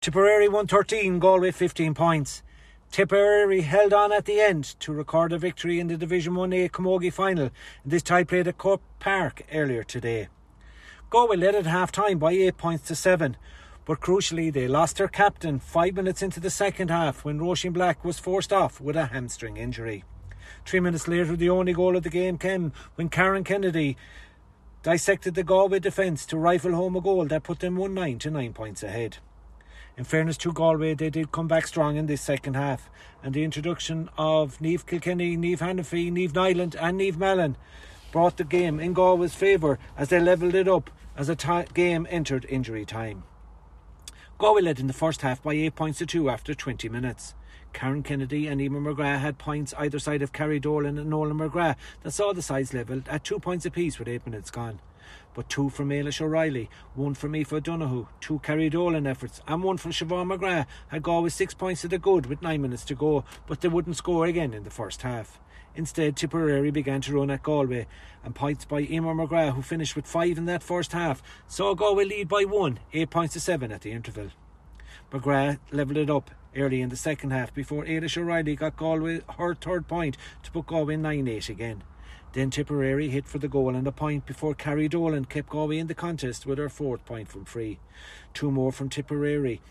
Tipperary 113, Galway 15 points. Tipperary held on at the end to record a victory in the Division 1A Camogie final. This tie played at Croke Park earlier today. Galway led at half-time by 8 points to 7, but crucially they lost their captain 5 minutes into the second half when Roisin Black was forced off with a hamstring injury. 3 minutes later, the only goal of the game came when Karen Kennedy dissected the Galway defence to rifle home a goal that put them 1-9 to 9 points ahead. In fairness to Galway, they did come back strong in this second half, and the introduction of Niamh Kilkenny, Niamh Hannafy, Niamh Nyland and Niamh Mallon brought the game in Galway's favour as they levelled it up as the game entered injury time. Galway led in the first half by 8 points to 2 after 20 minutes. Karen Kennedy and Emer McGrath had points either side of Carrie Dolan and Nolan McGrath that saw the sides levelled at 2 points apiece with 8 minutes gone. But 2 from Ailish O'Reilly, 1 from Aoife Donoghue, 2 Carrie Dolan efforts and 1 from Siobhan McGrath had Galway 6 points to the good with 9 minutes to go, but they wouldn't score again in the first half. Instead, Tipperary began to run at Galway, and points by Emer McGrath, who finished with 5 in that first half, saw Galway lead by 1, 8 points to 7 at the interval. McGrath levelled it up early in the second half before Ailish O'Reilly got Galway her third point to put Galway 9-8 again. Then Tipperary hit for the goal and a point before Carrie Dolan kept Galway in the contest with her fourth point from free. 2 more from Tipperary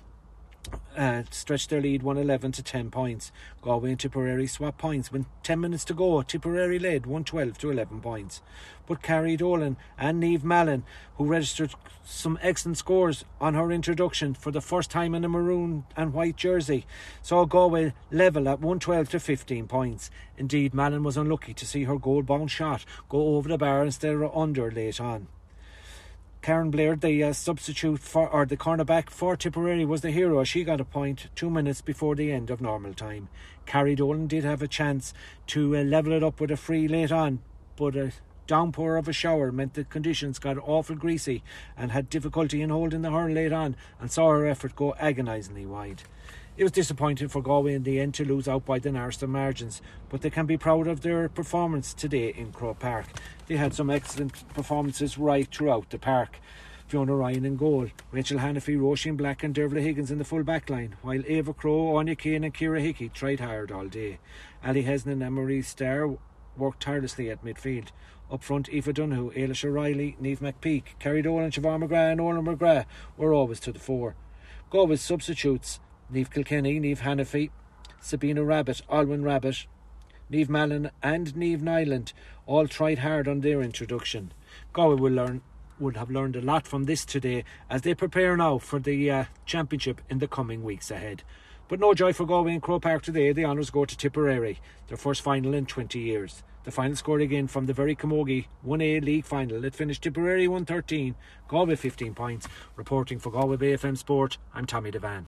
stretched their lead 1-11 to 10 points. Galway and Tipperary swapped points when 10 minutes to go. Tipperary led 112 to 11 points. But Carrie Dolan and Niamh Mallon, who registered some excellent scores on her introduction for the first time in a maroon and white jersey, saw Galway level at 112 to 15 points. Indeed, Mallon was unlucky to see her goal-bound shot go over the bar instead of under late on. Karen Blair, the substitute or the cornerback for Tipperary, was the hero. She got a point 2 minutes before the end of normal time. Carrie Dolan did have a chance to level it up with a free late on, but a downpour of a shower meant the conditions got awful greasy and had difficulty in holding the hurl late on and saw her effort go agonisingly wide. It was disappointing for Galway in the end to lose out by the narrowest of margins, but they can be proud of their performance today in Croke Park. They had some excellent performances right throughout the park. Fiona Ryan in goal, Rachel Hannafy, Roisin Black and Dervla Higgins in the full back line, while Ava Crowe, Anya Kane and Ciara Hickey tried hard all day. Ali Hesnan and Marie Starr worked tirelessly at midfield. Up front, Aoife Donoghue, Ailish O'Reilly, Niamh McPeak, Carrie Dolan, Siobhan McGrath and Nolan McGrath were always to the fore. Galway's substitutes, Niamh Kilkenny, Niamh Hannafy, Sabina Rabbit, Alwyn Rabbit, Niamh Mallon and Niamh Nyland all tried hard on their introduction. Galway would have learned a lot from this today as they prepare now for the championship in the coming weeks ahead. But no joy for Galway in Croke Park today. The honours go to Tipperary, their first final in 20 years. The final score again from the very Camogie 1A League final. It finished Tipperary 113, Galway 15 points. Reporting for Galway Bay FM Sport, I'm Tommy Devan.